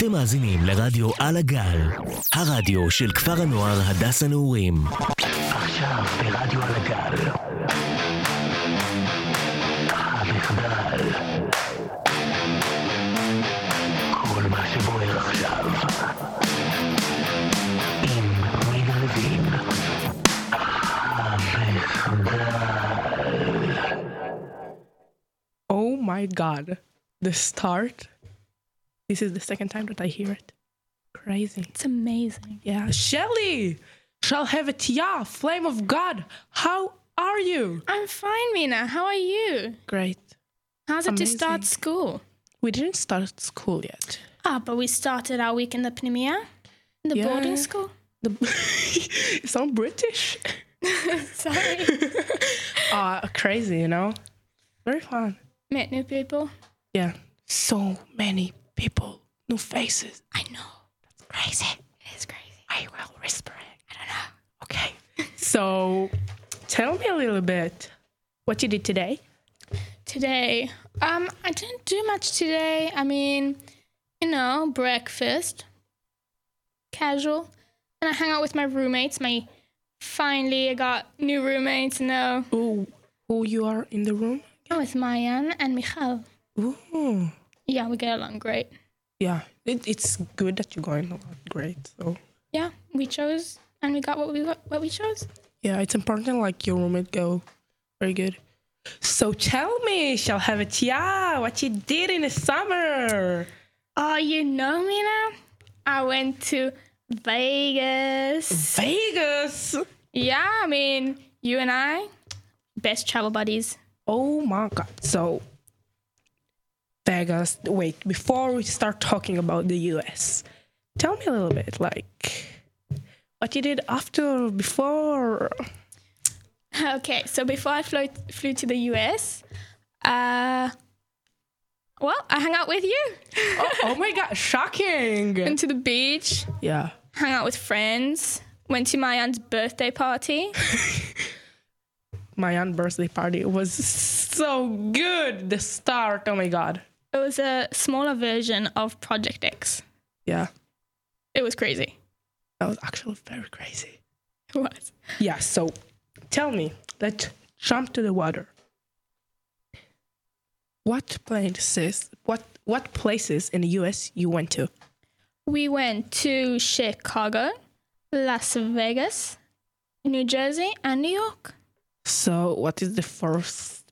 אתם מאזינים לרדיו על הגל, הרדיו של כפר הנוער הדס הנעורים. עכשיו ברדיו על הגל. המחדל. כל מה שבוער עכשיו. עם מינה לוין. המחדל. Oh my god. The start. This is the second time that I hear it. Crazy. It's amazing. Yeah. Shelly! Shall have it, yeah. Flame of God. How are you? I'm fine, Mina. How are you? Great. How's it to Amazing. start school? We didn't start school yet. But we started our week in the Pneumonia, in the boarding school. You sound British. Sorry. Crazy, you know? Very fun. Met new people. Yeah. So many people. New faces. I know. That's crazy. It is crazy. Why are you all whispering? I don't know. Okay. So, tell me a little bit what you did today. Today, I didn't do much today. I mean, you know, breakfast, casual, and I hung out with my roommates. Finally, I got new roommates. No, Who you are in the room? I'm with Mayan and Michal. Ooh. Yeah, we get along great. Yeah, it's good that you're going along great. So Yeah, we chose and we got what we chose. yeah, it's important like your roommate go very good. So tell me, shall have it, yeah, what you did in the summer. Oh, you know me now? I went to Vegas. Vegas. Yeah, I mean, you and I, best travel buddies. Oh my God. So Vegas, wait, before we start talking about the US, tell me a little bit, like, what you did before. Okay, so before I flew to the US, I hung out with you. Oh my God, shocking. Went to the beach, Yeah. hung out with friends, went to Mayan's birthday party. My aunt's birthday party was so good. The start, oh my God. It was a smaller version of Project X. Yeah, It was crazy. that was actually very crazy. It was. Yeah, so tell me, let's jump to the water. What places in the US you went to? We went to Chicago, Las Vegas, New Jersey, and New York. So what is the first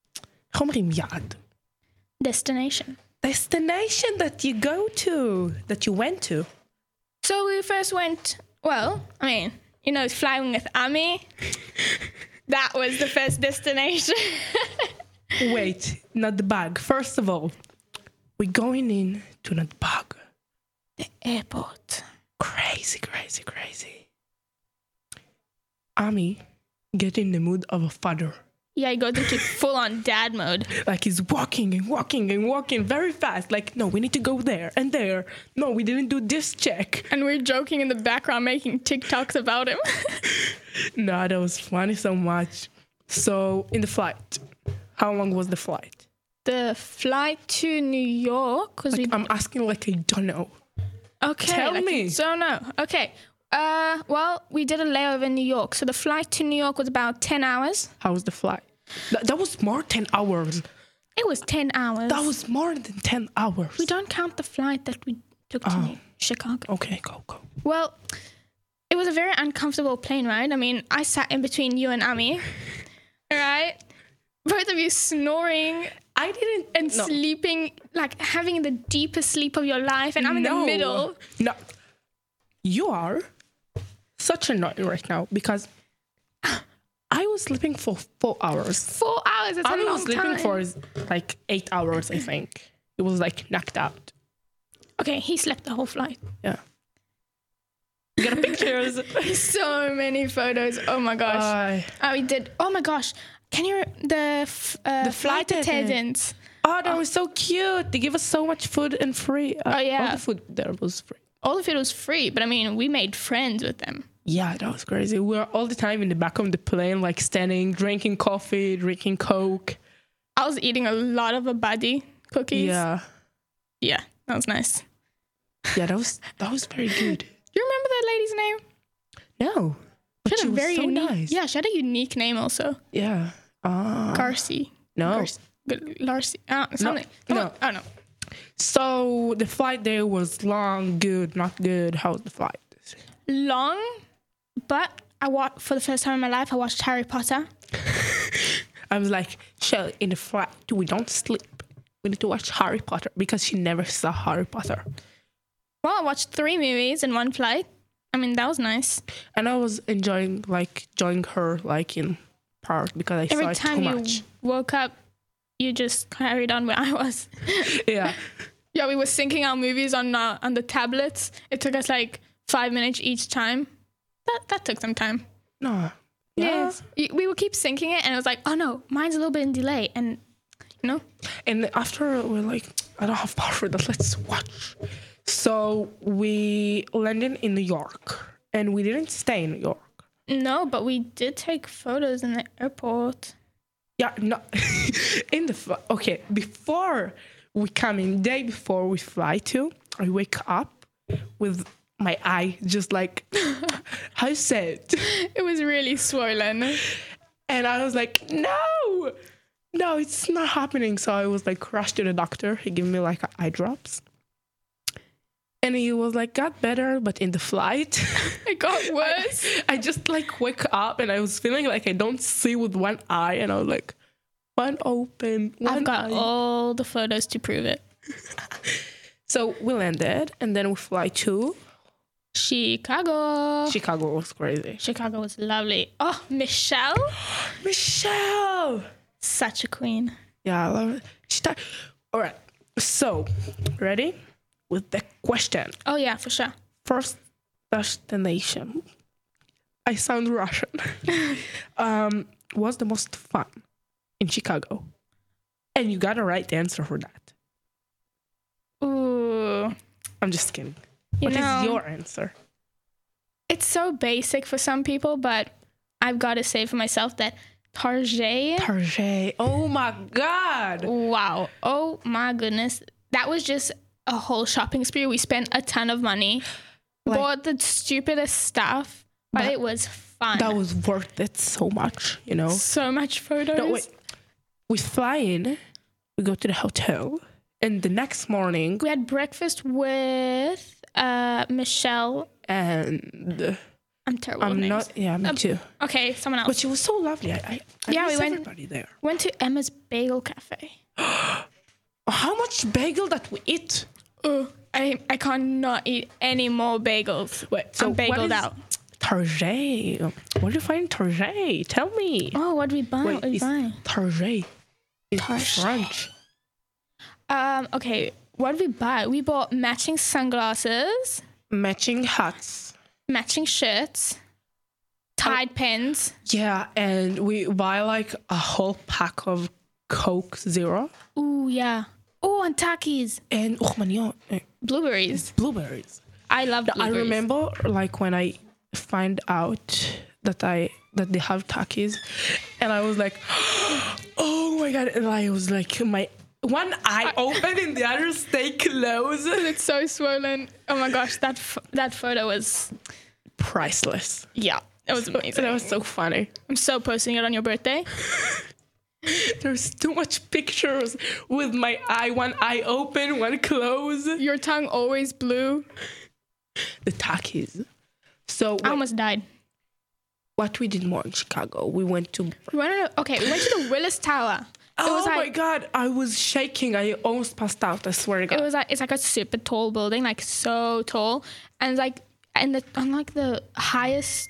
Destination. destination that you went to? So we first went, flying with Ami. That was the first destination. Wait, not the bag. First of all, we're going in to not bag. The airport. Crazy. Ami get in the mood of a father. Yeah, he goes into full-on dad mode. Like he's walking very fast. Like, no, we need to go there and there. No, we didn't do this check. And we're joking in the background, making TikToks about him. No, that was funny so much. So, in the flight, how long was the flight? The flight to New York was... I'm asking like I don't know. Okay. Tell me. So no. Okay. We did a layover in New York. So the flight to New York was about 10 hours. How was the flight? That was more 10 hours. It was 10 hours. That was more than 10 hours. We don't count the flight that we took to Chicago. Okay, go. Well, it was a very uncomfortable plane ride. I mean, I sat in between you and Ami. Right? Both of you snoring. I didn't. And sleeping, like having the deepest sleep of your life. And I'm in the middle. No. You are such annoying right now because I was sleeping for 4 hours. 4 hours, that's a long time. I was sleeping for like 8 hours, I think. It was like knocked out. Okay, he slept the whole flight. Yeah. You got pictures. So many photos. Oh my gosh. We did. Oh my gosh. Can you the flight attendants? Oh, that was so cute. They give us so much food and free. Yeah. All the food there was free. All of it was free, but I mean, we made friends with them. Yeah, that was crazy. We were all the time in the back of the plane, like standing, drinking coffee, drinking Coke. I was eating a lot of Abadi cookies. Yeah. Yeah, that was nice. Yeah, that was very good. Do you remember that lady's name? No. But She she had a was very so unique. nice. Yeah, she had a unique name also. Yeah. Garci. No. Larcy. Something. No. Oh no. So the flight there was long, good, not good. How was the flight? Long, but for the first time in my life, I watched Harry Potter. I was like, Shell, in the flight, we don't sleep. We need to watch Harry Potter because she never saw Harry Potter. Well, I watched 3 movies in one flight. I mean, that was nice. And I was enjoying her like in part because I saw Every it too time you much. woke up, you just carried on where I was. Yeah. Yeah, we were syncing our movies on the tablets. It took us like 5 minutes each time. That took some time. No. Yes. We would keep syncing it, and it was like, oh no, mine's a little bit in delay. And, you know? And after we're like, I don't have power for that. Let's watch. So we landed in New York, and we didn't stay in New York. No, but we did take photos in the airport. Yeah, no. Okay, before we come in, day before we fly to, I wake up with my eye just like, how you say it? It was really swollen. And I was like, no, it's not happening. So I was like, rushed to the doctor. He gave me like eye drops. And he was like, got better, but in the flight, It got worse. I just like wake up and I was feeling like I don't see with one eye. And I was like, one open, one I've got eye. all the photos to prove it. So we landed and then we fly to Chicago. Chicago. Was crazy. Chicago was lovely. Oh, Michelle. Michelle. Such a queen. Yeah, I love it. All right. So, ready? With the question. Oh, yeah, for sure. First destination. I sound Russian. Was the most fun in Chicago? And you got a right answer for that. Ooh. I'm just kidding. You What know, is your answer? It's so basic for some people, but I've got to say for myself that Target. Target. Oh my God. Wow. Oh my goodness. That was just a whole shopping spree. We spent a ton of money. Bought the stupidest stuff, but it was fun. That was worth it so much, you know? So much photos. No, wait. We fly in, we go to the hotel, and the next morning... We had breakfast with Michelle. And... I'm terrible with names. Me too. Okay, someone else. But she was so lovely. I Yeah, miss we went- everybody there. Went to Emma's Bagel Cafe. How much bagel that we eat? I cannot eat any more bagels. Wait, I'm bageled out. Target. Where do you find Target? Tell me. Oh, what did we buy? What did we buy? Target. It's Target. French. Okay, what did we buy? We bought matching sunglasses, Matching hats. matching shirts, Tide pens. Yeah, and we buy like a whole pack of Coke Zero. Ooh, yeah. Oh, and Takis. And Blueberries. blueberries. I love blueberries. I remember like when I find out that they have Takis, and I was like, oh my God. And I was like, my one eye open and the other stay closed. It's so swollen. Oh my gosh, that photo was Priceless. it was amazing. That was so funny. I'm so posting it on your birthday. There's too much pictures with my eye, one eye open, one closed. Your tongue always blue. The Takis. So I almost died. what we did more in Chicago, we went to... We went to the Willis Tower. Oh my God, I was shaking. I almost passed out, I swear to God. It was it's like a super tall building, like so tall, and like on the highest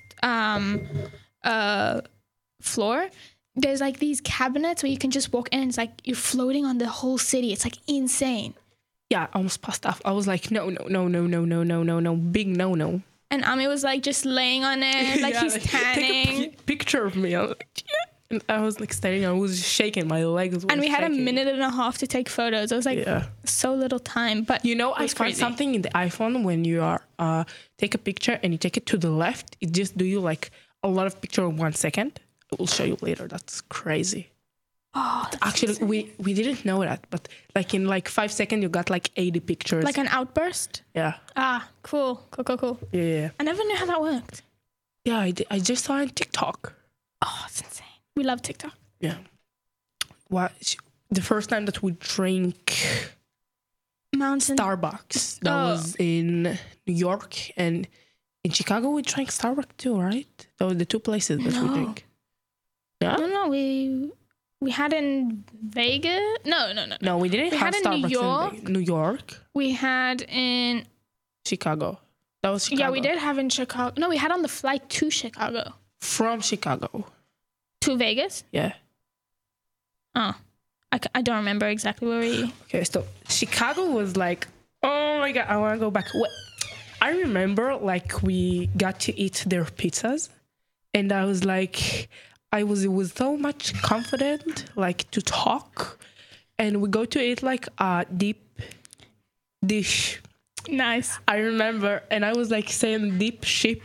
floor, there's like these cabinets where you can just walk in. And it's like you're floating on the whole city. It's like insane. Yeah, I almost passed out. I was like, no, big no. And Ami was like just laying on it, like he's tanning. Take a picture of me. I was like, yeah. And I was like standing, I was shaking, my legs were And we had shaking. a minute and a half to take photos. It was like so little time, but you know, it I was found crazy. something in the iPhone when you are take a picture and you take it to the left, it just do you like a lot of picture in 1 second. I will show you later. That's crazy. Oh, that's Actually, insane. we didn't know that, but like in like 5 seconds, you got like 80 pictures. Like an outburst? yeah, Ah, cool. yeah. I never knew how that worked. Yeah, I just saw it on TikTok. Oh, it's insane. We love TikTok. Yeah. What? The first time that we drank Mountain. Starbucks, that Oh. was in New York, and in Chicago we drank Starbucks too, right? Those were the two places that we No. drink. Yeah. No, we had in Vegas. No. No, we didn't We have had in New Starbucks York. in New York, We had in Chicago. That was Chicago. yeah, we did have in Chicago. No, we had on the flight to Chicago. From Chicago. To Vegas? Yeah. Oh. I don't remember exactly where we... Okay, so Chicago was like, oh my God, I want to go back. I remember like we got to eat their pizzas, and I was like, I was with so much confident like to talk, and we go to eat like a deep dish. Nice. I remember, and I was like saying deep ship,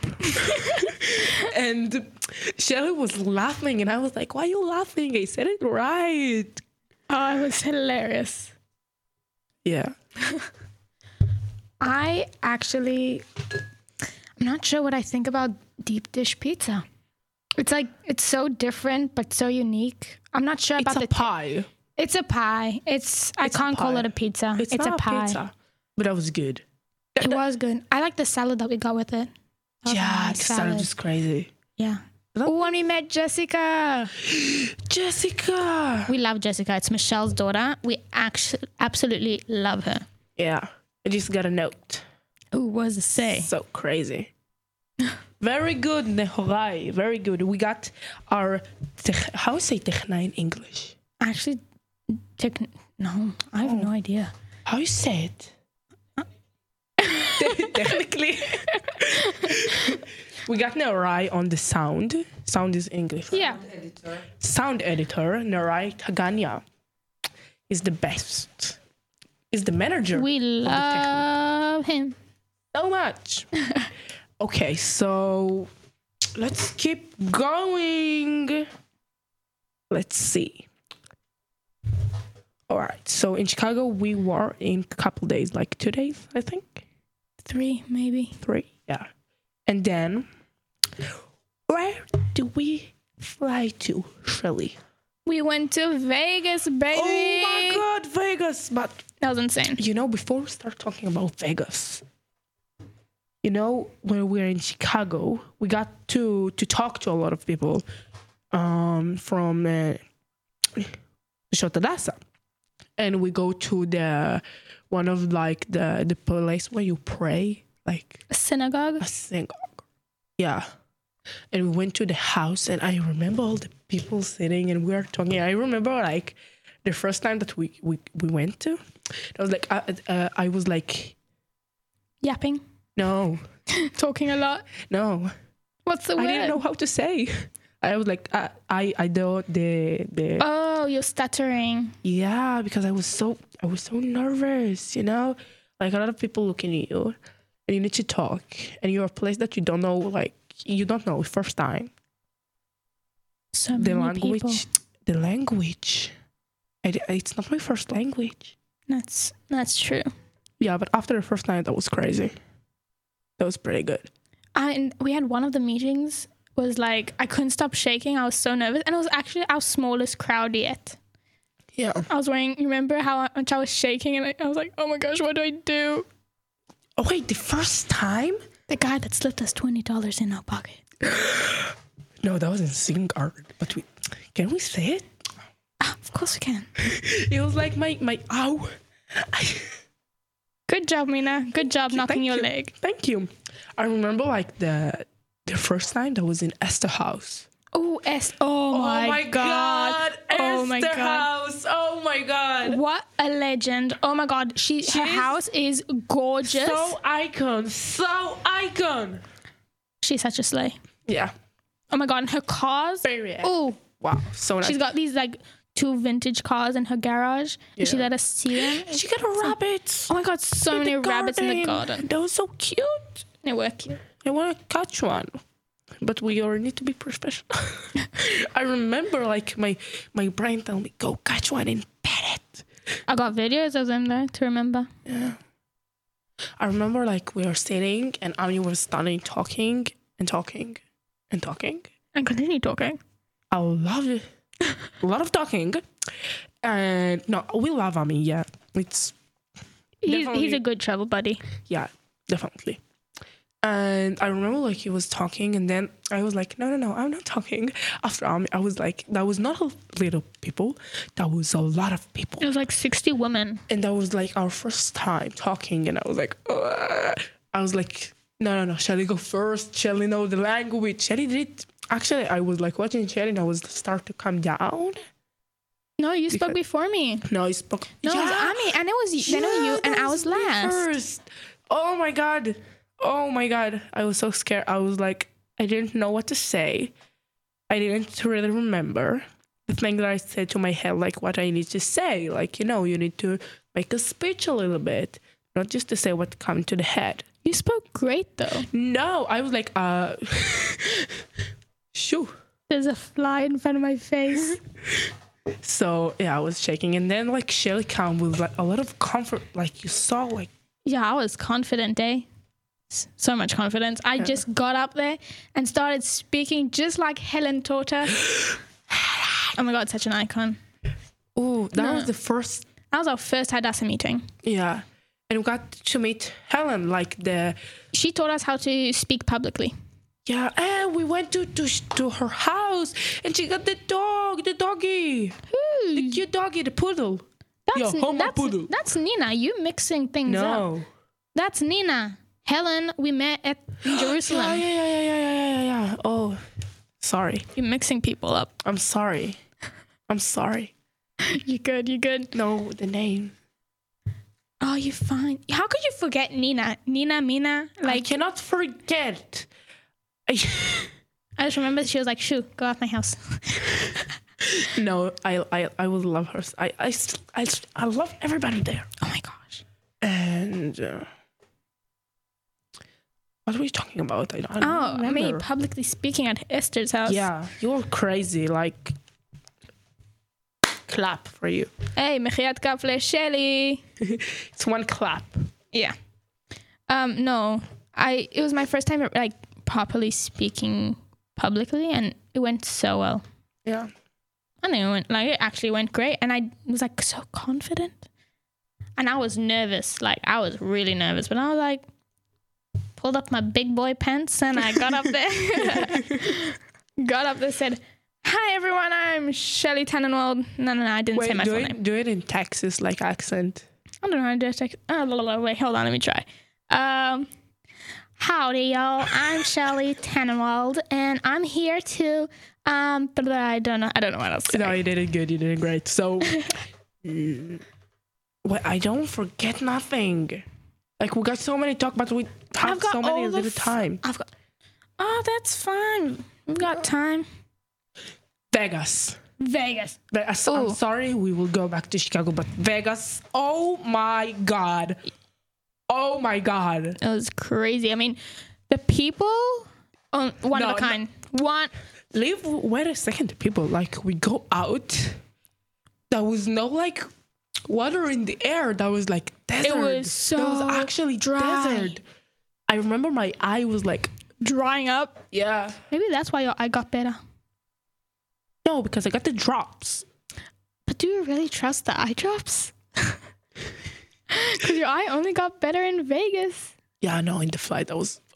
and Shelly was laughing, and I was like, why are you laughing? I said it right. Oh, it was hilarious. Yeah. I'm not sure what I think about deep dish pizza. It's like, it's so different, but so unique. I'm not sure It's about a the... pie. It's a pie. I It's can't a call pie. it a pizza. It's a not pie. a pizza, but that was good. It was good. I like the salad that we got with it. That was a Yeah, nice the salad is crazy. Yeah. That- Oh, when we met Jessica. Jessica. We love Jessica. It's Michelle's daughter. We actually absolutely love her. Yeah, I just got a note. Ooh, what does it say? So crazy. Very good, Nehorai. Very good. We got our how say techna in English? Actually, no, I have no idea. How you say it? Technically, we got Nehorai on the sound. Sound is English. Right? Yeah. Sound editor Nehorai Taganya is the best. Is the manager. We love him. So much. Okay, so let's keep going. Let's see. All right, so in Chicago, we were in a couple days, like 2 days, I think. 3, maybe. 3, yeah. And then, where do we fly to, Shelly? We went to Vegas, baby. Oh my God, Vegas! But That was insane. you know, before we start talking about Vegas, you know, when we were in Chicago, we got to talk to a lot of people from Shotadasa. And we go to the one of like the place where you pray, like A synagogue. a synagogue. Yeah. And we went to the house, and I remember all the people sitting and we were talking. I remember like the first time that we went to, I was like, I was like, Yapping. no, Talking a lot. no. What's the I word? didn't know how to say. I was like, I don't the Oh, you're stuttering. yeah, because I was so nervous, you know, like a lot of people looking at you, and you need to talk, and you're a place that you don't know, like you don't know first time. So The many people. language, it's not my first language. That's true. Yeah, but after the first night, that was crazy. That was pretty good. And we had one of the meetings was like, I couldn't stop shaking. I was so nervous. And it was actually our smallest crowd yet. Yeah. I was wearing, you remember how much I was shaking? And I was like, oh my gosh, what do I do? Oh wait, the first time? The guy that slipped us $20 in our pocket. No, that was in Singard. But can we say it? Of course we can. It was like my ow. Good job, Mina. Good job knocking Thank your you. leg. Thank you. I remember like the first time that was in Esther house. Oh, oh my God. Oh my Esther God. house. Oh my God. What a legend. Oh my God. Her is house is gorgeous. So icon. She's such a slay. Yeah. Oh my God. And her cars. Very. Oh, Wow. So nice. she's got these like 2 vintage cars in her garage. And she Yeah. let us see them. She got a rabbit. Oh my God. So many rabbits in the garden. That was so cute. They were cute. I want to catch one. but we all need to be professional. I remember like my brain told me, go catch one and pet it. I got videos of them there to remember. Yeah. I remember like we were sitting and Ami was standing talking and talking and talking. And continue talking. I love it. A lot of talking. And no, we love Ami, yeah. It's He's a good travel buddy. yeah, definitely. And I remember like he was talking and then I was like, no, I'm not talking. After Ami, I was like, that was not a little people. That was a lot of people. It was like 60 women. And that was like our first time talking. And I was like, ugh. I was like, no, Shelly go first. Shelly know the language. Shelly did. Actually, I was like watching Shelly and I was start to calm down. No, you spoke before me. No, I spoke. No, it was Ami. And it was then it was you and I was last. First. Oh my God. I was so scared. I was like, I didn't know what to say. I didn't really remember the thing that I said to my head, like what I need to say. Like, you need to make a speech a little bit, not just to say what comes to the head. You spoke great though. No, I was like, shoo. There's a fly in front of my face. So yeah, I was shaking. And then like Shelly came with like a lot of comfort. Like you saw like. Yeah, I was confident, eh? So much confidence. I just got up there and started speaking just like Helen taught us. Oh my God, such an icon. Oh, that was the first. That was our first Hadassah meeting. Yeah. And we got to meet Helen, She taught us how to speak publicly. Yeah, and we went to her house and she got the doggy. Who? The cute doggy, the poodle. Poodle. That's Nina. You mixing things up. No. That's Nina. Helen, we met in Jerusalem. Yeah. Oh, sorry. You're mixing people up. I'm sorry. You good. No, the name. Oh, you're fine. How could you forget Nina? Mina? I cannot forget. I just remember she was like, shoo, go out my house. No, I will love her. I love everybody there. Oh my gosh. And what were you talking about? I don't remember. Me publicly speaking at Esther's house. Yeah, you're crazy. Like, clap for you. Hey, Mechiat Kafle Shelly. It's one clap. Yeah. No, it was my first time like properly speaking publicly, and it went so well. Yeah. I know it actually went great, and I was like so confident, and I was nervous. Like I was really nervous, but I was like, pulled up my big boy pants, and I got up there, said, "Hi everyone, I'm Shelly Tannenwald." No, I didn't say my full name. Do it in Texas like accent. I don't know how to do it. Wait, hold on, let me try. Howdy, y'all. I'm Shelly Tannenwald, and I'm here to but I don't know what else to say. No, you did it good. You did it great. So, I don't forget nothing. Like we got so many talk, but we have so many little time. That's fine. We've got time. Vegas. Ooh. I'm sorry, we will go back to Chicago, but Vegas. Oh my God. It was crazy. I mean, the people, one of a kind. Wait a second, the people. Like we go out. There was no like water in the air. That was like desert. It was so It was actually dry. desert. I remember my eye was like Drying up. Yeah. Maybe that's why your eye got better. No, because I got the drops. But do you really trust the eye drops? Because your eye only got better in Vegas. Yeah, no, in the flight that was.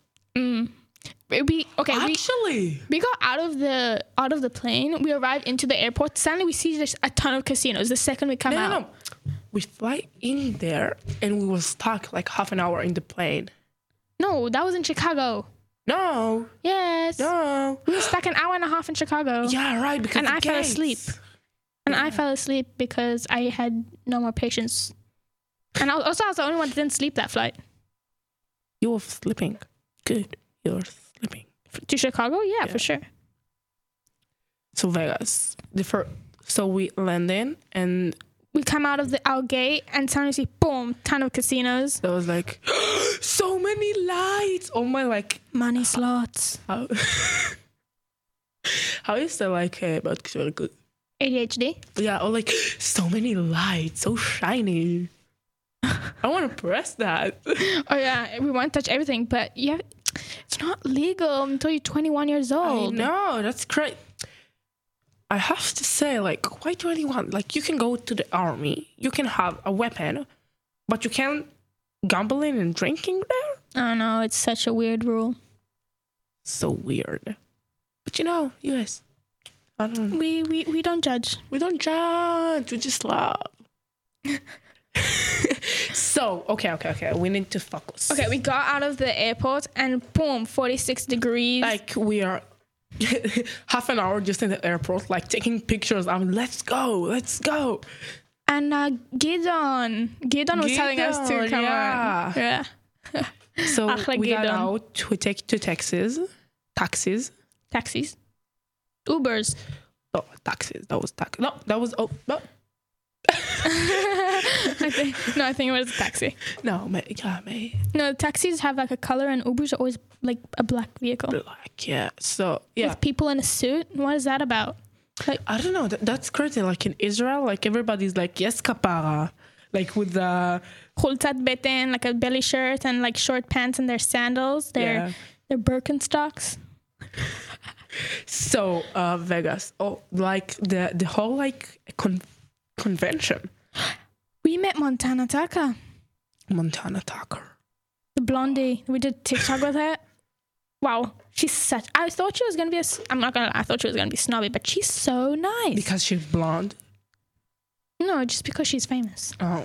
We got out of the plane. We arrived into the airport. Suddenly we see just a ton of casinos. The second we come out. No. We fly in there and we were stuck like half an hour in the plane. No, that was in Chicago. No. Yes. No. We were stuck an hour and a half in Chicago. Yeah, right. Because I fell asleep. And I fell asleep because I had no more patience. And I was the only one that didn't sleep that flight. You were sleeping. Good. You were sleeping. To Chicago? Yeah, for sure. So Vegas. So we landed and we come out of our gate and suddenly see, boom, ton of casinos. There was like so many lights. Oh my, like Money slots. how is that like about good? ADHD. Yeah, or like so many lights, so shiny. I want to press that. Oh yeah, we want to touch everything, but yeah, it's not legal until you're 21 years old. I know, that's great. I have to say, like, why 21? Like, you can go to the army, you can have a weapon, but you can't gambling and drinking there? I don't know, it's such a weird rule. So weird. But you know, US, I don't know. We don't judge. We don't judge, we just love. So, okay. We need to focus. Okay, we got out of the airport and boom, 46 degrees. Like, we are half an hour just in the airport, like taking pictures. Let's go. And Gidon was telling us to come on. Yeah. So we got Gidon. out. We take to taxis. Taxis. Ubers. Oh, taxis. That was taxi. No, that was no. I think it was a taxi. No, mate. No, taxis have like a color and Ubers are always like a black vehicle. Black, yeah. So, yeah. With people in a suit? What is that about? Like, I don't know. That's crazy. Like in Israel, like everybody's like, yes, kapara. Like with the... Khulzat beten, like a belly shirt and like short pants and their sandals. Their Birkenstocks. So, Vegas. Oh, like the whole like convention. We met Montana Tucker. The blondie. We did TikTok with her. Wow. She's such... I thought she was going to be I'm not going to... I thought she was going to be snobby, but she's so nice. Because she's blonde? No, just because she's famous. Oh.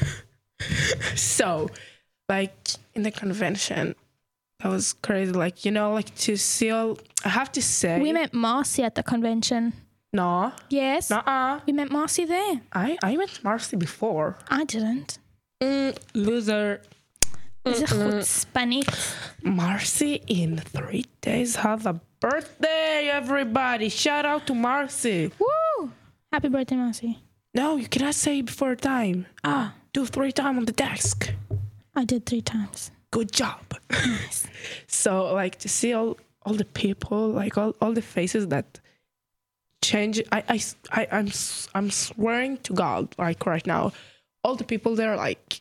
So, like, in the convention, that was crazy. Like, you know, like, to see all... I have to say... We met Marcy at the convention. No. Yes. Nuh-uh. We met Marcy there. I met Marcy before. I didn't. Loser. Is it chutzpanit? Marcy in 3 days has a birthday, everybody. Shout out to Marcy. Woo! Happy birthday, Marcy. No, you cannot say before time. Do 3 times on the desk. I did 3 times. Good job. Nice. So, like, to see all the people, like, all the faces that change. I'm swearing to God, like, right now, all the people there, like,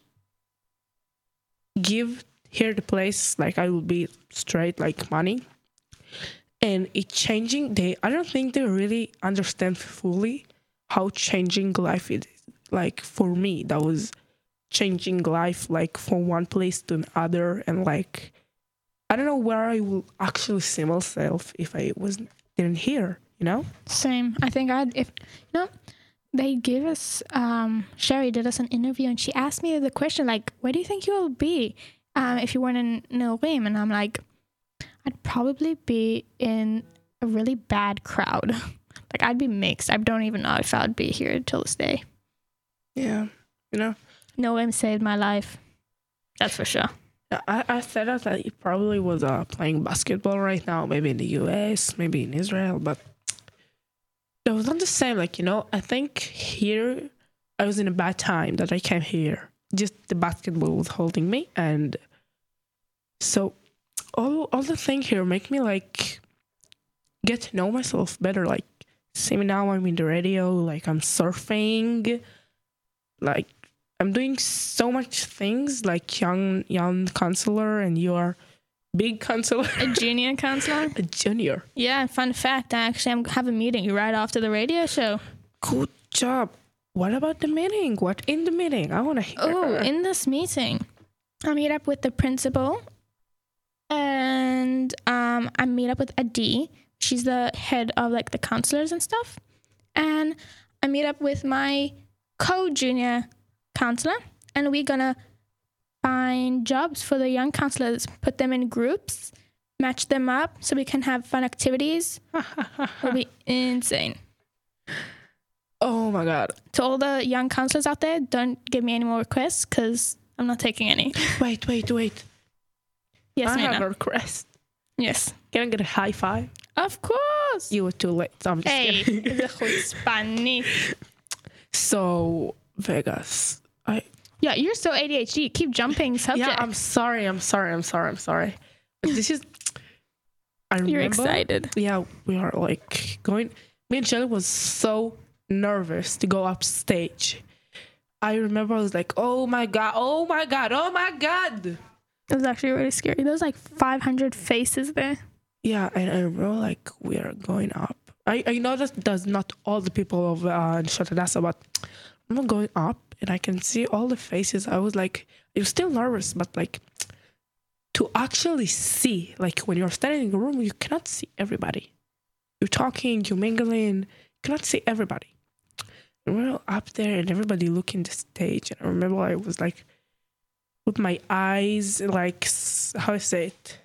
give here the place, like, I will be straight, like, money. And it changing, I don't think they really understand fully how changing life is. Like, for me, that was changing life, like, from one place to another. And, like, I don't know where I will actually see myself if I didn't hear, you know? Same. I think they gave us, Sherry did us an interview and she asked me the question, like, where do you think you'll be if you weren't in Neorim? And I'm like, I'd probably be in a really bad crowd. Like, I'd be mixed. I don't even know if I'd be here till this day. Yeah, you know? Neorim saved my life. That's for sure. I said that he probably was playing basketball right now, maybe in the US, maybe in Israel, but it was not the same. Like, you know, I think here I was in a bad time that I came here. Just the basketball was holding me, and so all the thing here make me like get to know myself better. Like, see me now, I'm in the radio, like I'm surfing, like I'm doing so much things, like young counselor, and you are big counselor. A junior counselor? A junior. Yeah, fun fact, I actually have a meeting right after the radio show. Good job. What about the meeting? What in the meeting? I want to hear. Oh, in this meeting, I meet up with the principal, and I meet up with Adi. She's the head of like the counselors and stuff. And I meet up with my co-junior counselor, and we're gonna find jobs for the young counselors, put them in groups, match them up so we can have fun activities. It'll be insane. Oh my God. To all the young counselors out there, don't give me any more requests because I'm not taking any. Wait. Yes, I have Mina. a request. Yes. Can I get a high five? Of course. You were too late. So I'm just Hey, kidding. the chutzpanit. So, Vegas. Yeah, you're so ADHD. Keep jumping subject. Yeah, I'm sorry. But this is. I remember. You're excited. Yeah, we are like going. Me and Shelly was so nervous to go up stage. I remember I was like, oh my god. It was actually really scary. There was like 500 faces there. Yeah, and I remember like we are going up. I know that does not all the people of Nashot Hadassah, but I'm going up and I can see all the faces. I was like, you're still nervous, but like to actually see, like when you're standing in the room, you cannot see everybody. You're talking, you're mingling, you cannot see everybody. And we're up there and everybody looking the stage. And I remember I was like, with my eyes, like, how I say it?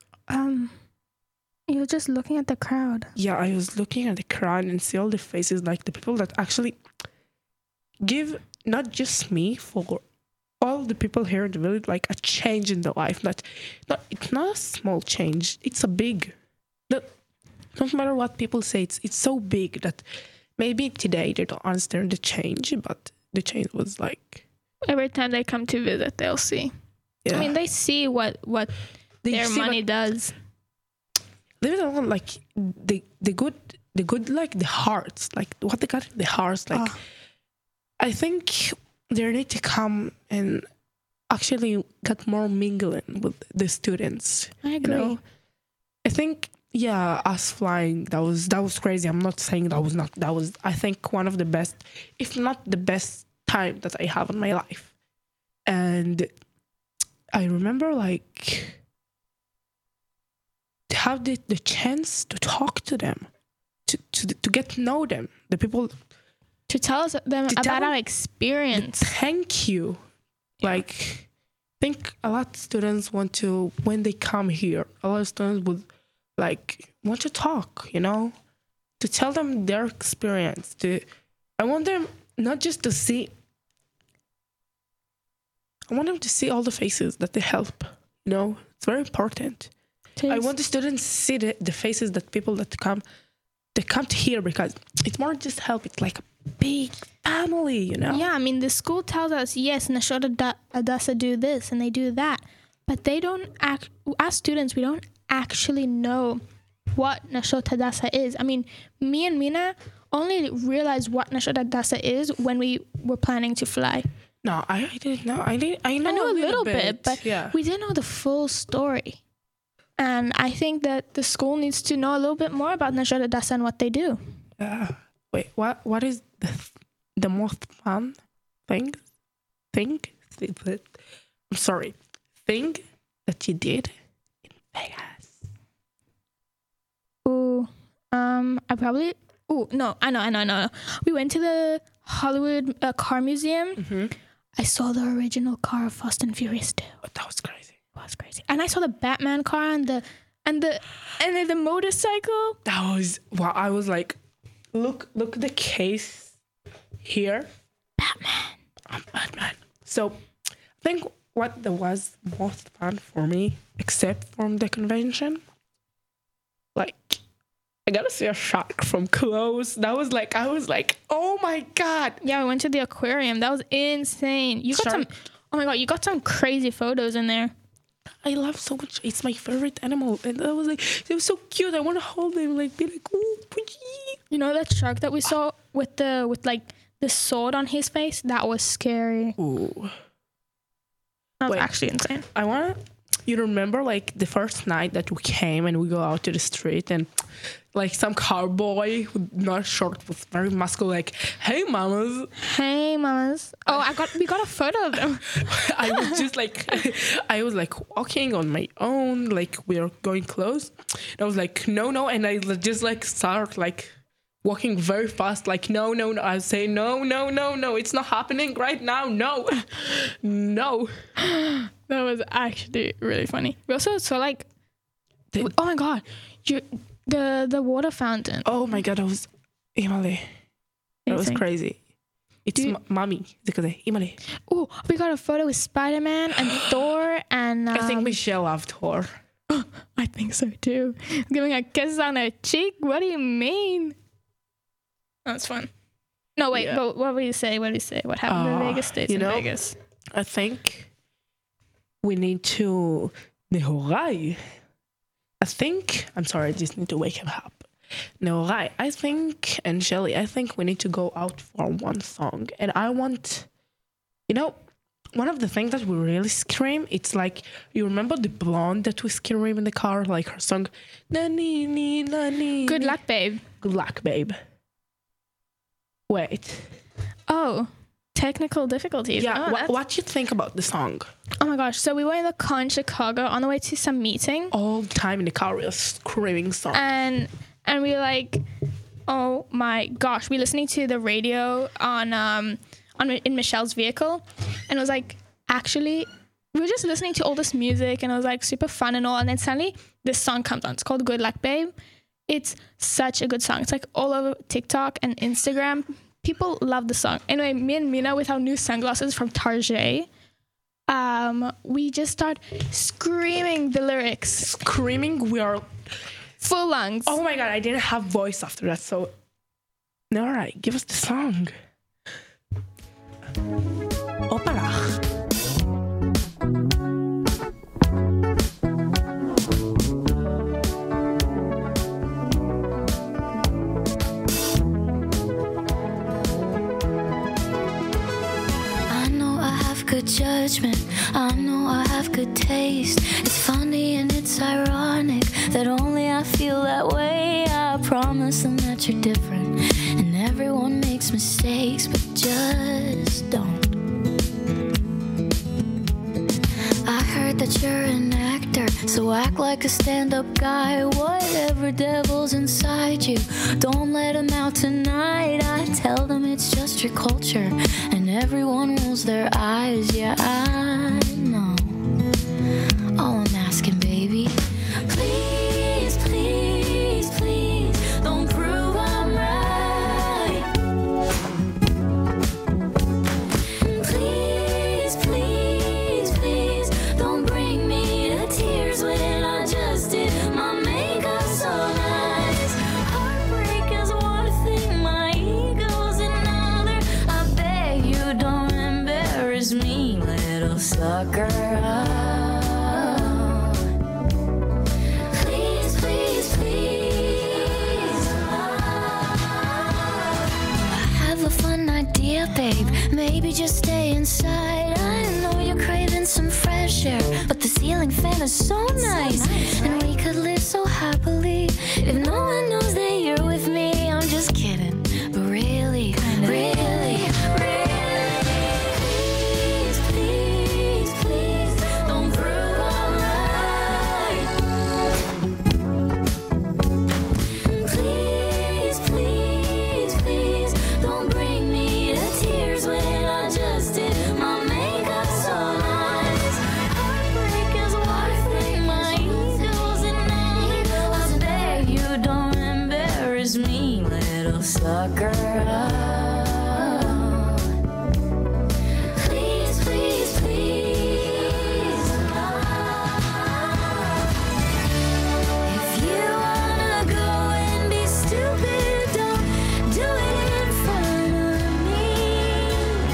You were just looking at the crowd. Yeah, I was looking at the crowd and see all the faces, like the people that actually give not just me, for all the people here in the village, like a change in their life. It's not a small change. It's a big. No matter what people say, it's so big that maybe today they don't understand the change, but the change was like. Every time they come to visit, they'll see. Yeah. I mean, they see what their money does. Leave it alone, like the good, like the hearts, like what they got in the hearts, like. I think they need to come and actually get more mingling with the students. I agree. You know? I think, yeah, us flying, that was crazy. I'm not saying that was, I think, one of the best, if not the best time that I have in my life. And I remember, like, to have the chance to talk to them, to get to know them, the people. To tell them about our experience. Thank you. Yeah. Like, I think a lot of students want to, when they come here, a lot of students would, like, want to talk, you know? To tell them their experience. I want them not just to see, I want them to see all the faces that they help, you know? It's very important. I want the students to see the faces that people that come, they come to here because it's more just help. It's like a big family, you know? Yeah, I mean, the school tells us, yes, Nashot Hadassah do this and they do that. But they don't as students, we don't actually know what Nashot Hadassah is. I mean, me and Mina only realized what Nashot Hadassah is when we were planning to fly. No, I didn't know. I know a little bit, but yeah. We didn't know the full story. And I think that the school needs to know a little bit more about Nashot Hadassah and what they do. Yeah. Wait, what is the most fun thing that you did in Vegas? I know. We went to the Hollywood car museum. Mm-hmm. I saw the original car of Fast and Furious 2. Oh, that was crazy. It was crazy. And I saw the Batman car and the motorcycle. That was, wow, I was like, look at the case here. Batman. I'm Batman. So I think what was most fun for me, except from the convention, like, I got to see a shark from close. That was like, I was like, oh my God. Yeah, we went to the aquarium. That was insane. You got some crazy photos in there. I love so much. It's my favorite animal. And I was like, it was so cute. I want to hold them, like, be like, oh, pretty. You know that shark that we saw with the sword on his face? That was scary. Ooh. That was actually insane. You remember, like, the first night that we came and we go out to the street and, like, some cowboy with not short, with very muscular, like, hey, mamas. Hey, mamas. Oh, we got a photo of them. I was just, like, walking on my own, like, we are going close. And I was like, no. And I just, like, start, like, walking very fast, like, no. I say, no. It's not happening right now. No. That was actually really funny. We also saw, like, oh my God, the water fountain. Oh my God, that was Imale. That was crazy. It's mommy. Imale. Oh, we got a photo with Spider-Man and Thor and... I think Michelle loved Thor. I think so too. Giving a kiss on her cheek. What do you mean? That's fun. No, wait, Yeah. but what will you say? What do you say? What happened in Vegas stays you in know, Vegas. I think we need to Nehorai. I'm sorry, I just need to wake him up. Nehorai, I think, and Shelly, I think we need to go out for one song. And I want, one of the things that we really scream, it's like, you remember the blonde that we scream in the car, like her song, na-ni-ni, na-ni-ni. Good luck, babe. Good luck, babe. Wait. Oh, technical difficulties. Yeah, Oh, what do you think about the song? oh my gosh. So we were in the car in Chicago on the way to some meeting. All the time in the car, we were screaming song. And we were like, oh my gosh. We were listening to the radio in Michelle's vehicle. And it was like, actually, we were just listening to all this music and it was like super fun and all. And then suddenly this song comes on. It's called Good Luck, Babe. It's such a good song. It's like all over TikTok and Instagram. People love the song. Anyway, me and Mina with our new sunglasses from Target, we just start screaming the lyrics. Screaming, we are... Full lungs. Oh my God, I didn't have voice after that, so... All right, give us the song. Opera. Good judgment, I know I have good taste. It's funny and it's ironic that only I feel that way. I promise them that you're different, and everyone makes mistakes, but just don't. I heard that you're an actor, so act like a stand-up guy. Whatever devil's inside you, don't let him out tonight. I tell them it's just your culture, and everyone rolls their eyes. Yeah, I know. All I'm asking, baby, please, please, please, don't prove I'm right. Please, please, please, don't bring me to tears when I just did my makeup so nice. Heartbreak is one thing, my ego's another. I beg you don't embarrass me, little sucker. Please, please, please. I have a fun idea, babe. Maybe just stay inside. I know you're craving some fresh air, but the ceiling fan is so nice, and we could live so happily if no one knows that you're with me. I'm just kidding, but really, really, really. Please, please, please, don't prove I'm right. Please, please, please, don't bring me to tears when I just did my makeup so nice. Heartbreak is one thing, my ego's another. I beg you don't embarrass me, little sucker. Please, please, please. If you wanna go and be stupid, don't do it in front of me.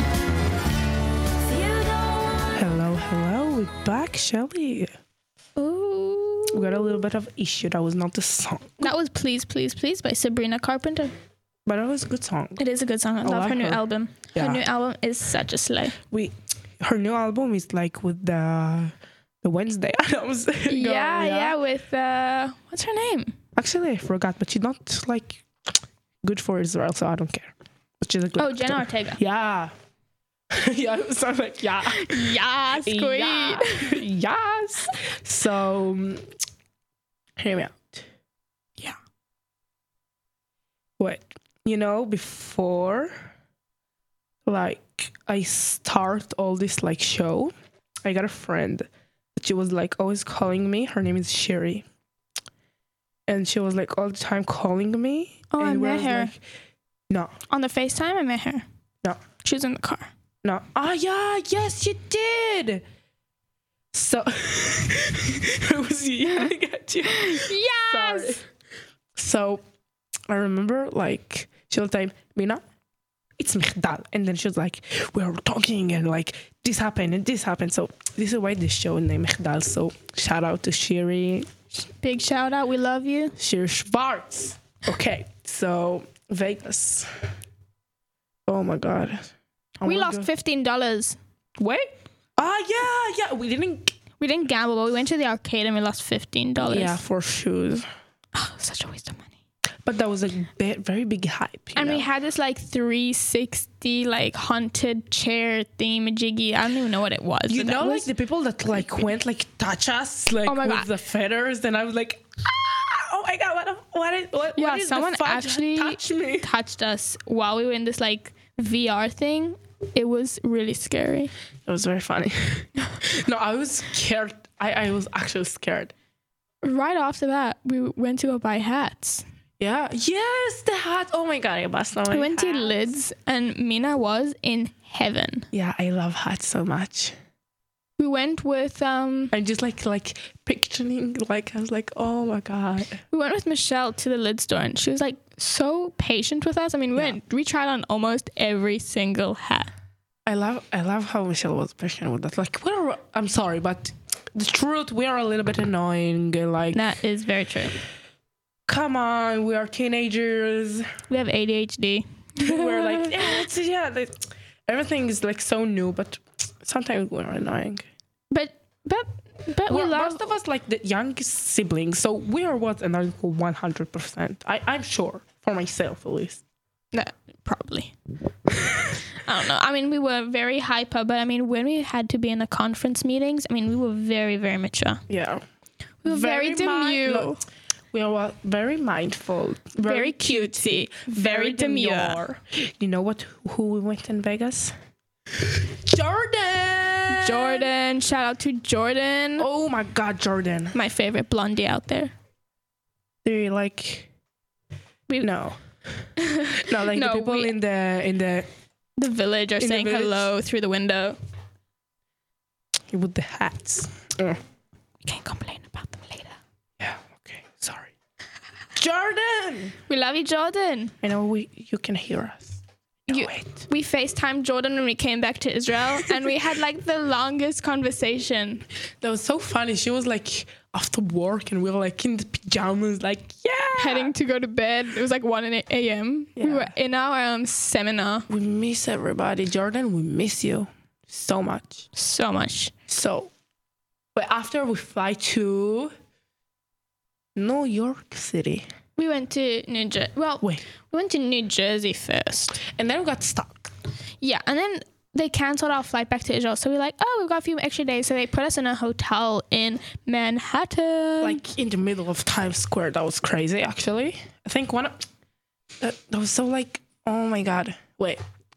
If you don't want Hello, we're back, Shelly. Ooh. We got a little bit of issue. That was not the song, That was Please, Please, Please by Sabrina Carpenter. but it was a good song. It is a good song. I love like her new her. album. Yeah. Her new album is such a slay. Her new album is like with the Wednesday Addams. girl, Yeah, with what's her name? Actually, I forgot, but she's not like good for Israel, so I don't care. But she's a good. Oh, Jenna actor. Ortega. Yeah. Yeah, it sounds like yeah. Yes, queen. Yeah. Yes. So, hear me out. Yeah. Wait, before, like, I start all this, like, show, I got a friend. She was, like, always calling me. Her name is Sherry. And she was, like, all the time calling me. Oh, I and met was her. like, no. On the FaceTime, I met her. No. She was in the car. No. Ah, yeah, yes, you did. So, I was yelling at you. Yes. Sorry. So, I remember, like, she was like, Mina, it's Michdal. And then she was like, we were talking and like this happened and this happened. So this is why the show named Michdal. So shout out to Shiri. Big shout out. We love you. Shiri Schwartz. Okay, so Vegas. Oh my God. We lost $15. Wait. Yeah. We didn't gamble, but we went to the arcade and we lost $15. Yeah, for shoes. Oh, such a waste of money. But that was a very big hype. And we had this like 360 like haunted chair thingamajiggy. I don't even know what it was. You know, like the people that like went like touch us like with God. the feathers, and I was like, oh my God, what is someone the fudge actually touch me? touched us while we were in this like VR thing. It was really scary. It was very funny. No, I was scared. I was actually scared. Right after that, we went to go buy hats. Yeah. Yes, the hat. Oh my God, I bust on my We went to hats. Lids and Mina was in heaven. Yeah, I love hats so much. We went with I'm just like picturing, like I was like, oh my God. we went with Michelle to the Lids store and she was like so patient with us. I mean, we tried on almost every single hat. I love how Michelle was patient with that. Like, I'm sorry, but the truth, we are a little bit annoying. Like, That is very true. come on, we are teenagers. We have ADHD. We're like, everything is like so new, but sometimes we're annoying. But we love. Most of us like the youngest siblings, so we are annoying 100%. I'm sure, for myself at least. No, probably. I don't know. I mean, we were very hyper, but I mean, when we had to be in the conference meetings, I mean, we were very, very mature. Yeah. We were very demure. We are very mindful. Very cutesy. Very demure. You know who we went in Vegas? Jordan! Shout out to Jordan. Oh my God, Jordan. My favorite blondie out there. They like... No. No, like No, the people in the The village are In the saying village. hello through the window. with the hats. We can't complain about them later. Yeah, okay, sorry. Jordan! We love you, Jordan. I know you can hear us. Wait. We FaceTimed Jordan when we came back to Israel and we had like the longest conversation. That was so funny. She was like after work and we were like in the pajamas, like, yeah. Heading to go to bed. It was like 1 a.m. We Yeah. were in our seminar. We miss everybody. Jordan, we miss you so much. So much. So, but after we fly to New York City. We went to New Jersey. Well, Wait. we went to New Jersey first. And then we got stuck. Yeah, and then they canceled our flight back to Israel. So we're like, oh, we've got a few extra days. So they put us in a hotel in Manhattan. Like in the middle of Times Square. That was crazy, actually. I think that was so like, oh my God. Wait.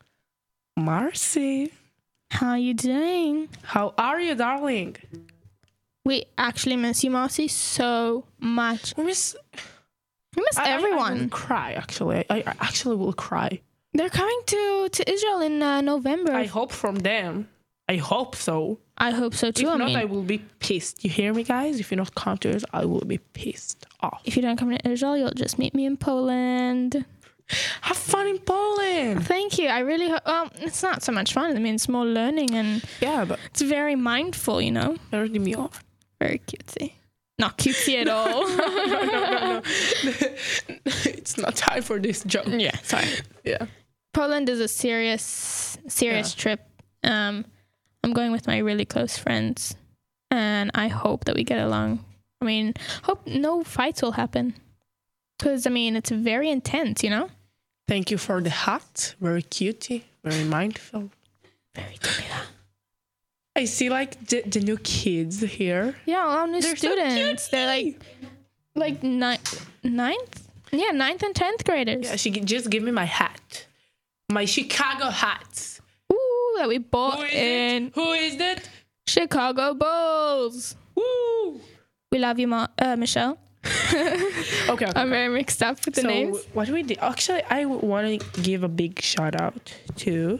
Marcy. How are you doing? How are you, darling? We actually miss you, Marcy, so much. We miss We miss I everyone. will cry, actually. I actually will cry. They're coming to Israel in November. I hope from them. I hope so. I hope so too. If I not, mean, I will be pissed. You hear me, guys? If you not come to us, I will be pissed off. if you don't come to Israel, you'll just meet me in Poland. Have fun in Poland. Thank you. I really hope. It's not so much fun. I mean, it's more learning and Yeah, but it's very mindful, you know? very demure. Very cutesy. Not cutesy at all. No. It's not time for this joke. Yeah, sorry. Yeah. Poland is a serious trip. I'm going with my really close friends, and I hope that we get along. I mean, hope no fights will happen, because I mean it's very intense, you know. Thank you for the hat. Very cutie. Very mindful. Very demure. I see like the new kids here. Yeah, all new They're so students. They're like ninth. Yeah, 9th and 10th graders. Yeah, she just give me my hat. My Chicago hat. Ooh, that we bought Who is in it? Who is that? Chicago Bulls. Woo! We love you, Michelle. Okay. I'm very mixed up with the names. What do we do? Actually, I want to give a big shout out to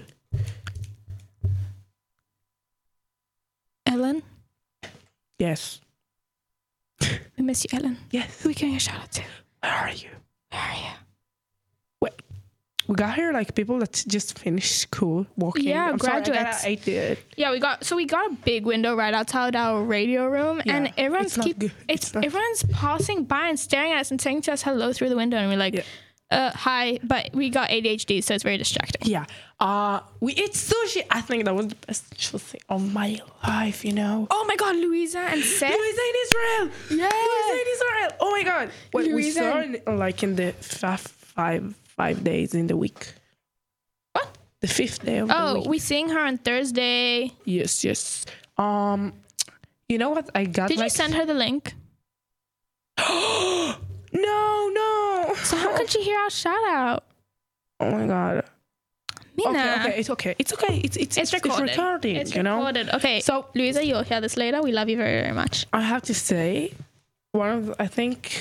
Ellen. yes. We miss you, Ellen. Yes. Who are we giving a shout out to? Where are you? Where are you? Wait. we got here like people that just finished school walking. Yeah, I'm sorry, graduates. I did. Yeah, we got a big window right outside our radio room, Yeah, and everyone's it's not good. everyone's passing by and staring at us and saying to us hello through the window, and we're like, hi, but we got ADHD, so it's very distracting. Yeah. We ate sushi. I think that was the best thing of my life, you know. Oh my God, Louisa and Seth. Louisa in Israel. Yeah. Louisa in Israel. Oh my God. Wait, we Louisa saw and- it like in the 5 days in the week. What? The 5th day of the Oh, week. we seeing her on Thursday. Yes. You know what I got? Did you send her the link? No. So how could she hear our shout out? Oh my God. Mina. Okay, it's okay. It's recording. It's you know. recorded. Okay. So- So Louisa, you'll hear this later. We love you very, very much. I have to say, I think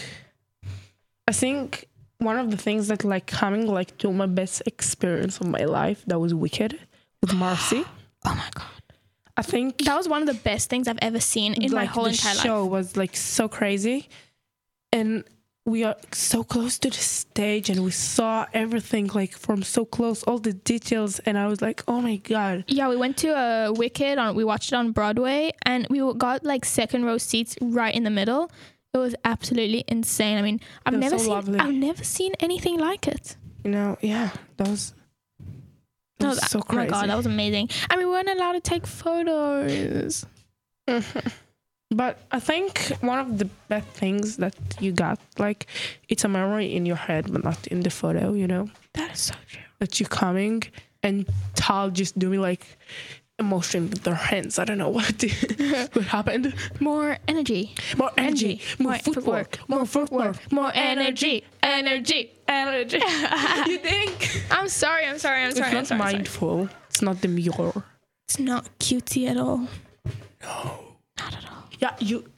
one of the things that like coming like to my best experience of my life, that was Wicked with Marcy. Oh my God. I think That was one of the best things I've ever seen in my like whole the entire show life. was like so crazy, and we are so close to the stage, and we saw everything like from so close, all the details, and I was like, oh my God. Yeah, we went to Wicked. We watched it on Broadway, and we got like second row seats right in the middle. It was absolutely insane. I mean, It was so lovely. I've never seen anything like it. You know, yeah, that was so Oh my crazy. God, that was amazing. And we weren't allowed to take photos. But I think one of the best things that you got, like, it's a memory in your head, but not in the photo, you know? That is so true. That you're coming and Tal just doing, like, emotion with their hands. I don't know what happened. More energy. More energy. More footwork. footwork. More energy. Energy. You think? I'm sorry. It's not mindful. It's not the mirror. It's not cutesy at all. No. Not at all. Yeah,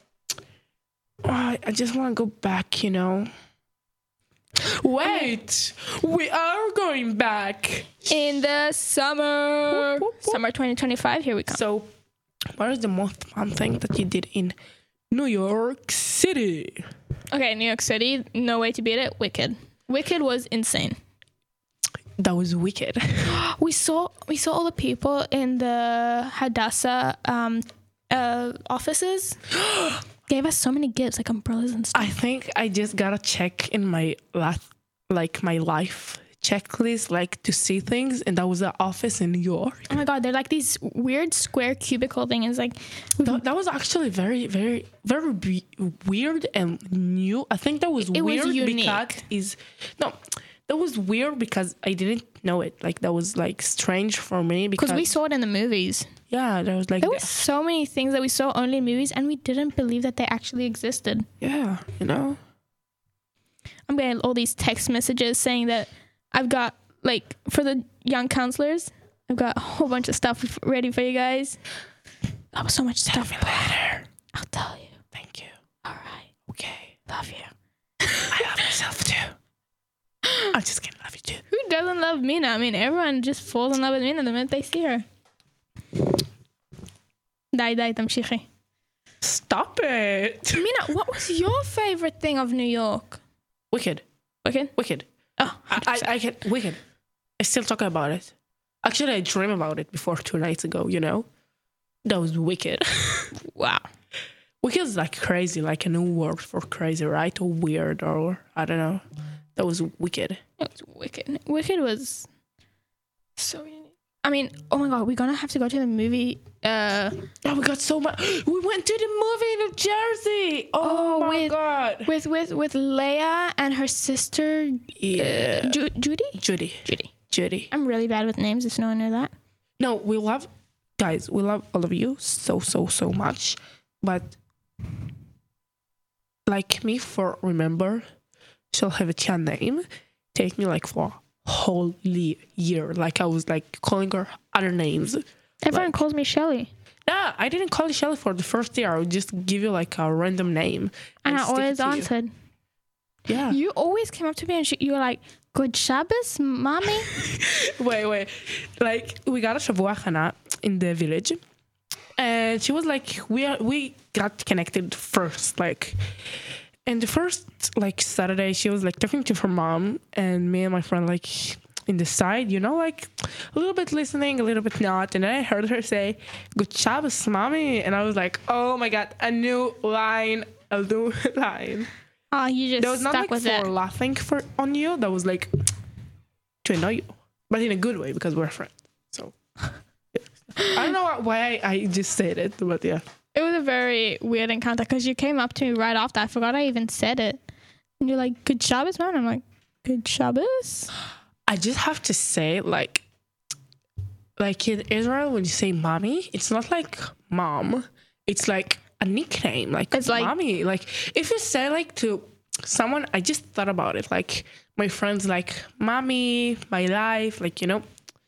I just want to go back, you know? Wait! We are going back! In the summer. Whoop, whoop, whoop. Summer 2025, here we come. So, what is the most fun thing that you did in New York City? Okay, New York City, no way to beat it. Wicked. Wicked was insane. That was wicked. We saw all the people in the Hadassah offices. Gave us so many gifts, like umbrellas and stuff. I think I just gotta check in my my life checklist, like to see things, and that was the office in New York. Oh my God, they're like these weird square cubicle things. Like That was actually very, very, very weird and new. I think that was It was weird unique. that was weird because I didn't know it. Like that was like strange for me because we saw it in the movies. Yeah, there was like There were so many things that we saw only in movies, and we didn't believe that they actually existed. yeah, you know. I'm getting all these text messages saying that I've got, like, for the young counselors, I've got a whole bunch of stuff ready for you guys. That was so much stuff. Tell me later. I'll tell you. Thank you. All right. Okay. Love you. I love myself too. I'm just kidding. Love you too. Who doesn't love Mina? I mean, everyone just falls in love with Mina the minute they see her. די, תמשיכי. Stop it. Mina, what was your favorite thing of New York? Wicked. Wicked? Oh, I can Wicked. I still talk about it. Actually, I dream about it before 2 nights ago, you know? That was wicked. wow. Wicked is like crazy, like a new word for crazy, right? Or weird, or I don't know. That was wicked. It was wicked. Wicked was so unique. I mean, oh my God, we're gonna have to go to the movie. Oh, we got so much. We went to the movie in New Jersey. Oh my God. With Leia and her sister. Yeah. Judy. Judy. I'm really bad with names. If no one knew that. No, we love all of you so much. But like me, for remember, she'll have a Chan name. Take me like for a whole year. Like I was like calling her other names. Everyone calls me Shelly. Nah, I didn't call you Shelly for the first year. I would just give you like a random name. And I stick it always to you. answered. Yeah. You always came up to me and you were like, "Good Shabbos, mommy." Wait. Like we got a Shavua Chana in the village, and she was like, we got connected first, like. And the first like Saturday, she was like talking to her mom, and me and my friend like in the side, you know, like a little bit listening, a little bit not. And then I heard her say, "Good Shabbos, mommy," and I was like, "Oh my god, a new line." Oh, you just That was not stuck like with for it. laughing on you. That was like to annoy you, but in a good way because we're friends. So I don't know why I just said it, but yeah. It was a very weird encounter because you came up to me right after. I forgot I even said it. And you're like, "Good Shabbos, man." I'm like, "Good Shabbos." I just have to say, like in Israel, when you say mommy, it's not like mom. It's like a nickname. Like, It's like- mommy. Like, if you say like to someone, I just thought about it. Like, my friends, like, mommy, my life. Like, you know,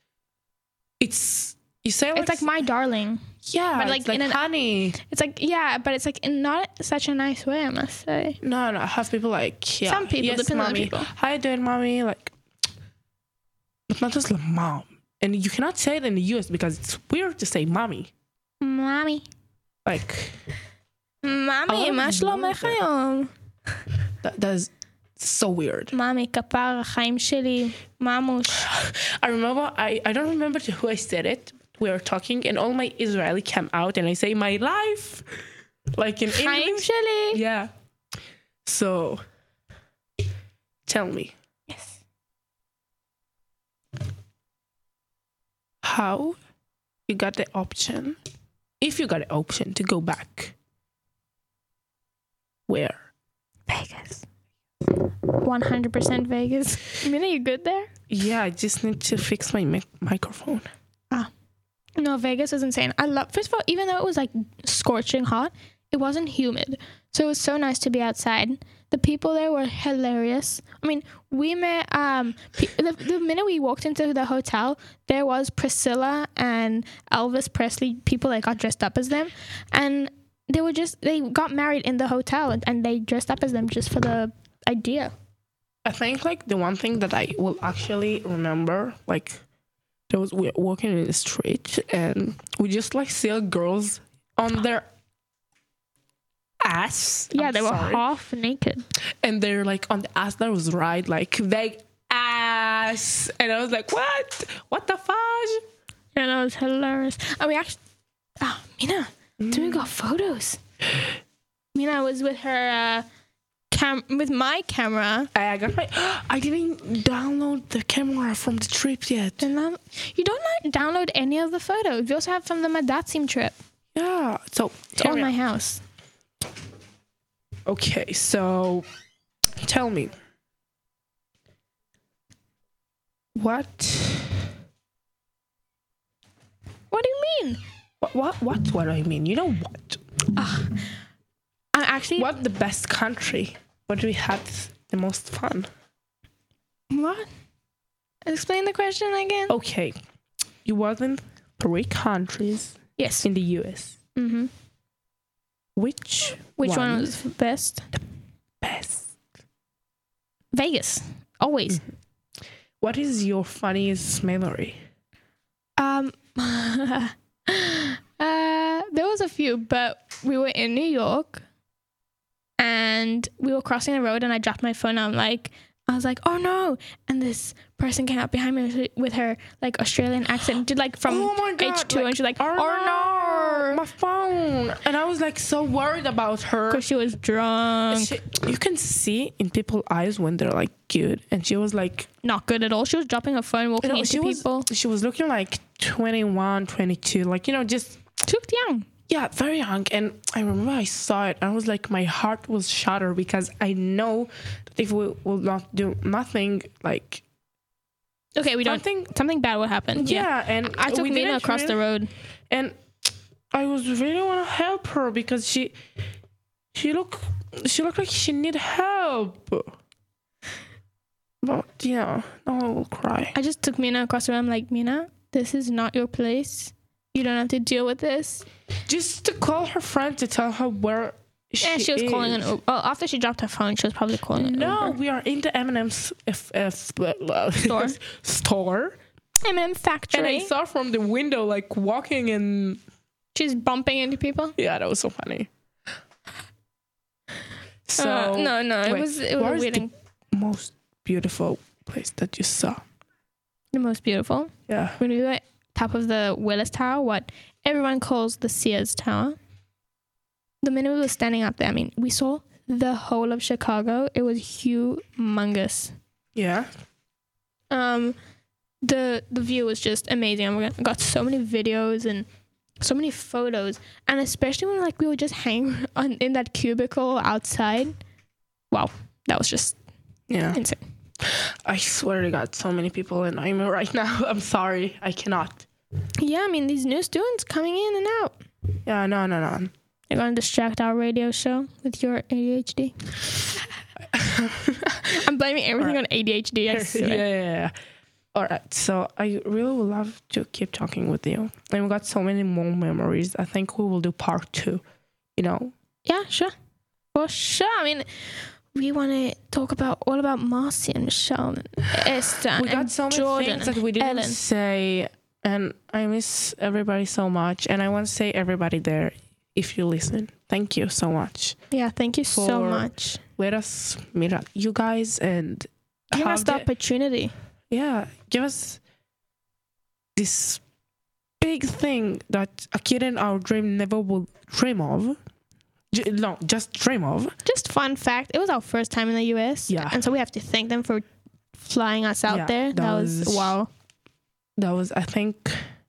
you say like, It's like my darling. yeah, but, like, it's like in an- honey. It's like, yeah, but it's like in not such a nice way, I must say. No, I have people like, yeah. Some people, yes, depends on the mommy. people. How you doing, mommy? Like, but not just like mom. And you cannot say it in the US because it's weird to say mommy. Mommy. Like, Mommy, I מה love שלומך היום? that's so weird. mommy, כפר החיים שלי, ממוש. I remember, I don't remember to who I said it. We were talking and all my Israeli came out and I say my life. Like in חיים English. שלי. Yeah. So, tell me, Yes. how you got the option, if you got the option to go back, where? Vegas. 100% Vegas. Mina, you good there? Yeah, I just need to fix my microphone. No, Vegas is insane. First of all, even though it was like scorching hot, it wasn't humid. So it was so nice to be outside. The people there were hilarious. I mean, we met, the minute we walked into the hotel, there was Priscilla and Elvis Presley, people that got dressed up as them. And they got married in the hotel and they dressed up as them just for the idea. I think like the one thing that I will actually remember, like, we were walking in the street and we just like see girls on their ass. Yeah, I'm they were sorry. half naked. And they're like on the ass that was right, like vague ass. And I was like, what the fudge? Yeah, that was hilarious. And we actually, Mina, we got photos. Mina was with her with my camera. I didn't download the camera from the trip yet. And then you don't like download any of the photos. We also have from the Madatsim trip. Yeah, so It's on my house. Okay, so tell me, what What do you mean? what do I mean? You know what? I'm actually What the best country? What we had the most fun? What? Explain the question again. Okay, you was in 3 countries Yes. in the US. Mm-hmm. Which one was best? best? Vegas. Always. What is your funniest memory? There was a few, but we were in New York and we were crossing the road and I dropped my phone. I was like, "Oh no." And this person came up behind me with her like Australian accent, did like from Oh my God, H2 like, and she's like, "Oh no, my phone." And I was like so worried about her. because she was drunk. You can see in people's eyes when they're like good, and she was like, Not good at all. She was dropping her phone, walking into people. she was looking like 21, 22, like, you know, just She looked young. yeah, very young. And I remember I saw it, and I was like, my heart was shattered because I know that if we will not do nothing, like Okay, we don't something, something bad would happen. yeah, and I took we Mina didn't across the really- road. and I was really want to help her because she looked like she need help. But yeah, now I will cry. I just took Mina across the road. I'm like, "Mina, this is not your place. You don't have to deal with this." Just to call her friend to tell her where she And she was calling an is. Uber. Well, after she dropped her phone, she was probably calling an No, Uber. we are in the M&M's Store. store. M&M And I factory. saw from the window, like, walking, and She's bumping into people. yeah, that was so funny. So No, it wait, was a where's weird. the most beautiful place that you saw? The most beautiful. Yeah. When we were at top of the Willis Tower, what everyone calls the Sears Tower. The minute we were standing up there, I mean, we saw the whole of Chicago. It was humongous. Yeah. The view was just amazing. And we got so many videos and so many photos, and especially when like we were just hanging in that cubicle outside. Wow, that was just insane. I swear to God, so many people in IMO right now. I'm sorry, I cannot. Yeah, I mean, these new students coming in and out. Yeah, no. They're going to distract our radio show with your ADHD. I'm blaming everything on ADHD, I swear. Yeah. All right, so I really would love to keep talking with you. And we got so many more memories. I think we will do part 2, you know? Yeah, sure. For sure. I mean, we want to talk all about Marcy and Michelle and Esther we got so many Jordan things that we didn't Ellen. say, and I miss everybody so much. And I want to say everybody there, if you listen, thank you so much. Yeah, thank you so For- much. Let us meet up, you guys, and Give us have the opportunity. give us this big thing that a kid in our dream never will dream of. Just dream of. Just fun fact, it was our first time in the US. Yeah. And so we have to thank them for flying us out there. That was wow. That was, I think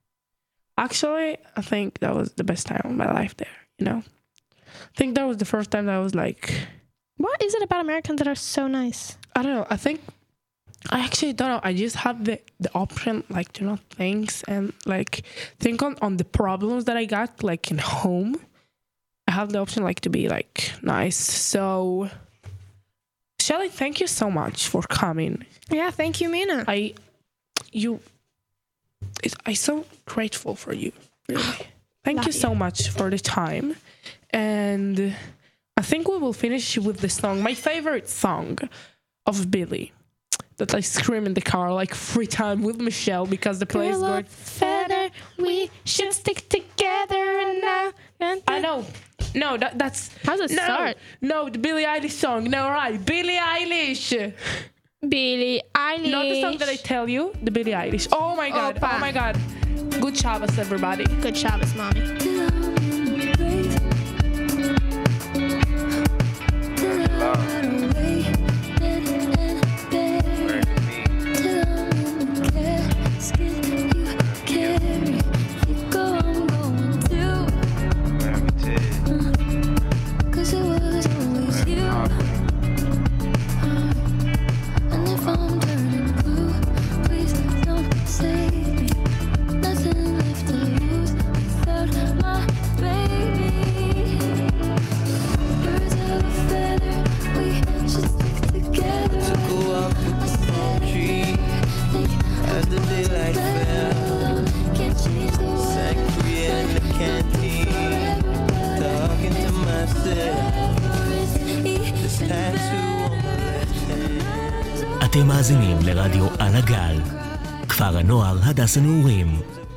that was the best time of my life there, you know? I think that was the first time that I was like... What is it about Americans that are so nice? I don't know. I actually don't know. I just have the option, like, to not think and, like, think on the problems that I got, like, in home. I have the option, like, to be, like, nice. So, Shelly, thank you so much for coming. Yeah, thank you, Mina. I'm so grateful for you. Really. Thank you so much for the time. And I think we will finish with the song, my favorite song of Billy, that I scream in the car like 3 times with Michelle because the play is good. Feather, we should stick together and now. I know. No, that's... How's it start? No, the Billie Eilish song. No, right. Billie Eilish. Billie Eilish. Not the song that I tell you. The Billie Eilish. Oh my God. Opa. Oh my God. Good Shabbos, everybody. Good Shabbos, mommy. אתם מאזינים לרדיו על הגל, כפר הנוער הדס הנעורים.